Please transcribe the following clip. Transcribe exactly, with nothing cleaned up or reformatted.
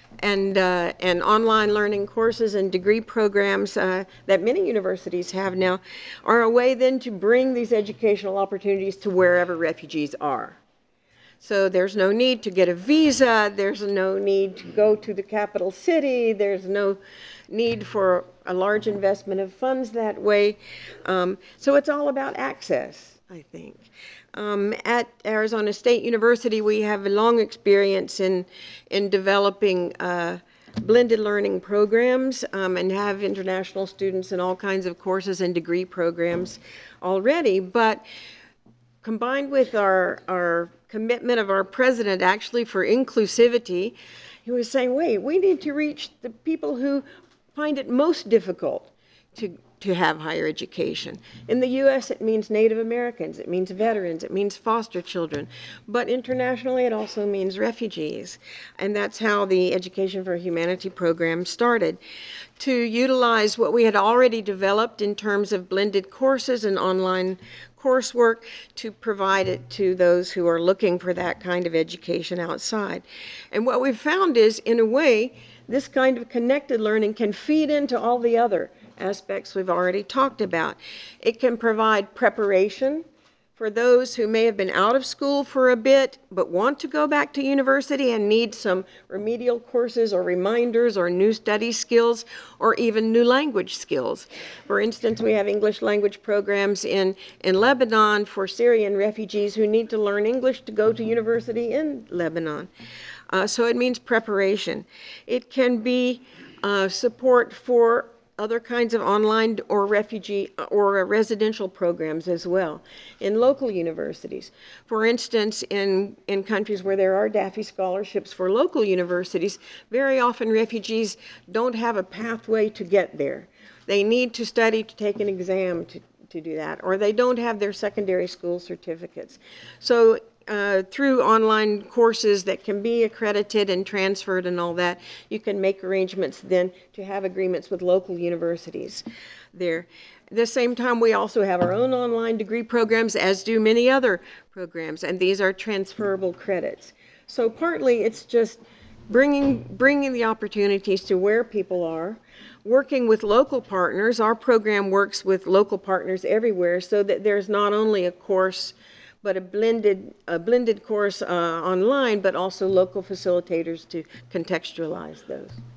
and, uh, and online learning courses and degree programs uh, that many universities have now are a way then to bring these educational opportunities to wherever refugees are. So there's no need to get a visa, there's no need to go to the capital city, there's no need for a large investment of funds that way. Um, so it's all about access, I think. Um, at Arizona State University, we have a long experience in, in developing uh, blended learning programs um, and have international students in all kinds of courses and degree programs already. But combined with our, our commitment of our president actually for inclusivity, he was saying, wait, we need to reach the people who find it most difficult to, to have higher education. In the U S, it means Native Americans, it means veterans, it means foster children. But internationally, it also means refugees. And that's how the Education for Humanity program started, to utilize what we had already developed in terms of blended courses and online coursework to provide it to those who are looking for that kind of education outside. And what we've found is, in a way, this kind of connected learning can feed into all the other aspects we've already talked about. It can provide preparation for those who may have been out of school for a bit but want to go back to university and need some remedial courses or reminders or new study skills or even new language skills. For instance, we have English language programs in, in Lebanon for Syrian refugees who need to learn English to go to university in Lebanon. Uh, so it means preparation. It can be uh, support for other kinds of online or refugee or residential programs as well in local universities. For instance, in, in countries where there are Daffy scholarships for local universities, very often refugees don't have a pathway to get there. They need to study to take an exam to, to do that, or they don't have their secondary school certificates. So uh, through online courses that can be accredited and transferred and all that, you can make arrangements then to have agreements with local universities there. At the same time, we also have our own online degree programs, as do many other programs, and these are transferable credits. So partly it's just bringing, bringing the opportunities to where people are, working with local partners. Our program works with local partners everywhere so that there's not only a course but a blended, a blended course uh, online, but also local facilitators to contextualize those.